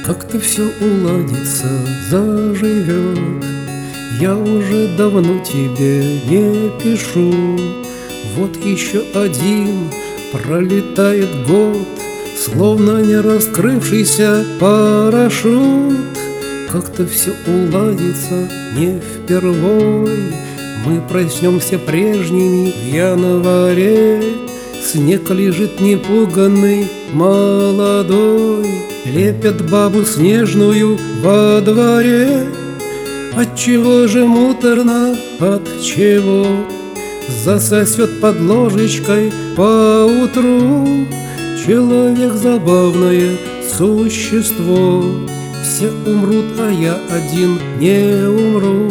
Как-то все уладится, заживет. Я уже давно тебе не пишу. Вот еще один пролетает год, словно не раскрывшийся парашют. Как-то все уладится не впервой. Мы проснемся прежними в январе. Снег лежит непуганный, молодой. Лепят бабу снежную во дворе. Отчего же муторно, отчего засосет под ложечкой поутру? Человек забавное существо. Все умрут, а я один не умру.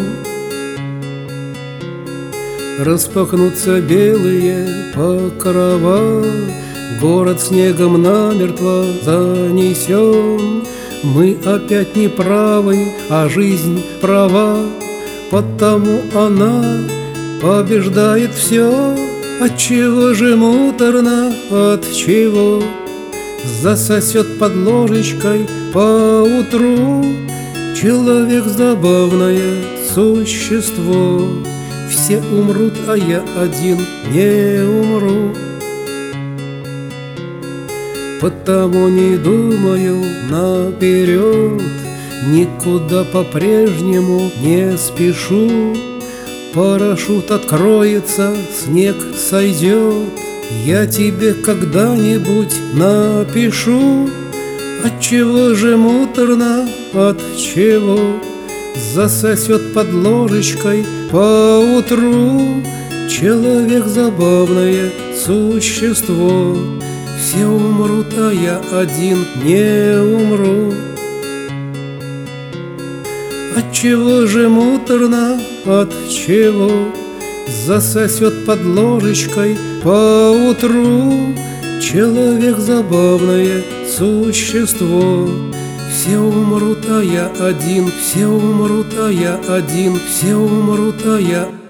Распахнутся белые покрова, город снегом намертво занесен. Мы опять не правы, а жизнь права, потому она побеждает все. Отчего же муторно, отчего засосет под ложечкой поутру? Человек забавное существо. Все умрут, а я один не умру. Потому не думаю наперед, никуда по-прежнему не спешу. Парашют откроется, снег сойдет, я тебе когда-нибудь напишу. Отчего же муторно, отчего засосет под ложечкой поутру? Человек забавное существо. Все умрут, а я один не умру. Отчего же муторно, отчего засосет под ложечкой поутру? Человек забавное существо. Все умрут, а я один, все умрут, а я один, все умрут, а я